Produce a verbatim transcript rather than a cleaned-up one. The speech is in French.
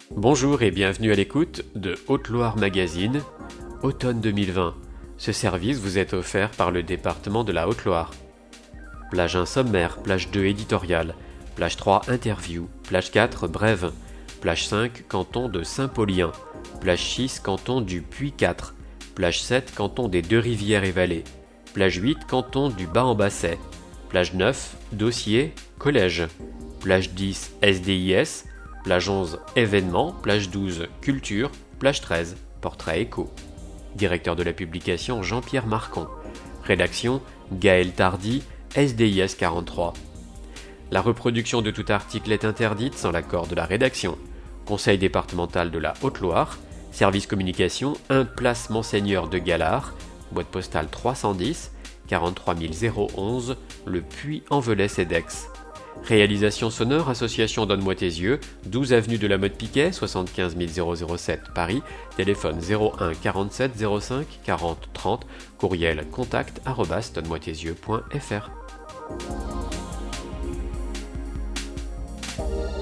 Bonjour et bienvenue à l'écoute de Haute-Loire Magazine, automne deux mille vingt. Ce service vous est offert par le département de la Haute-Loire. Plage un sommaire, plage deux éditorial, plage trois interview, plage quatre brève, plage cinq canton de Saint-Paulien, plage six canton du Puy quatre, plage sept canton des Deux-Rivières-et-Vallées, plage huit canton du Bas-en-Basset, plage neuf dossier collège, plage dix S D I S, plage onze événements, plage douze culture, plage treize portrait éco. Directeur de la publication Jean-Pierre Marcon. Rédaction Gaël Tardy, S D I S quarante-trois. La reproduction de tout article est interdite sans l'accord de la rédaction. Conseil départemental de la Haute-Loire, service communication un place Monseigneur de Galard, boîte postale trois cent dix, quarante-trois mille onze, Le Puy-en-Velay-Cedex. Réalisation sonore, association Donne-moi tes yeux, douze avenue de la Motte Piquet, soixante-quinze mille sept Paris, téléphone zéro un quarante-sept zéro cinq quarante trente, courriel contact arobase donne moi tes yeux point f r.